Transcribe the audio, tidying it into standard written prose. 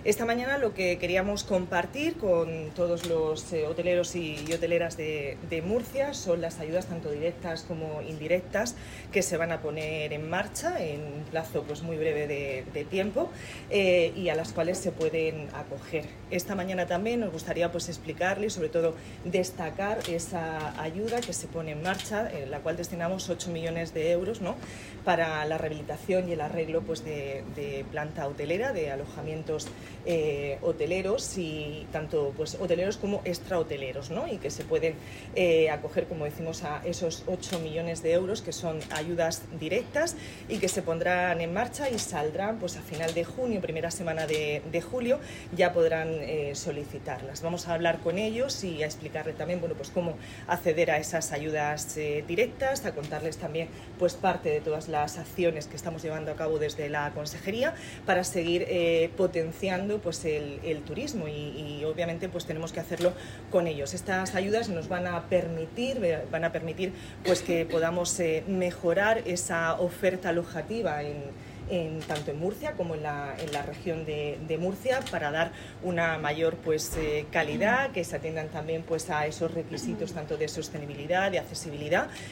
Esta mañana lo que queríamos compartir con todos los hoteleros y hoteleras de Murcia son las ayudas tanto directas como indirectas que se van a poner en marcha en un plazo muy breve de tiempo y a las cuales se pueden acoger. Esta mañana también nos gustaría explicarle y sobre todo destacar esa ayuda que se pone en marcha, en la cual destinamos 8 millones de euros, ¿no?, para la rehabilitación y el arreglo de planta hotelera, de alojamientos hoteleros, y tanto hoteleros como extrahoteleros, ¿no?, y que se pueden acoger, como decimos, a esos 8 millones de euros que son ayudas directas y que se pondrán en marcha y saldrán a final de junio, primera semana de julio, ya podrán solicitarlas. Vamos a hablar con ellos y a explicarles también cómo acceder a esas ayudas directas, a contarles también parte de todas las acciones que estamos llevando a cabo desde la Consejería para seguir potenciando el turismo y obviamente tenemos que hacerlo con ellos. Estas ayudas nos van a permitir que podamos mejorar esa oferta alojativa tanto en Murcia como en la región de Murcia, para dar una mayor calidad, que se atiendan también a esos requisitos tanto de sostenibilidad, de accesibilidad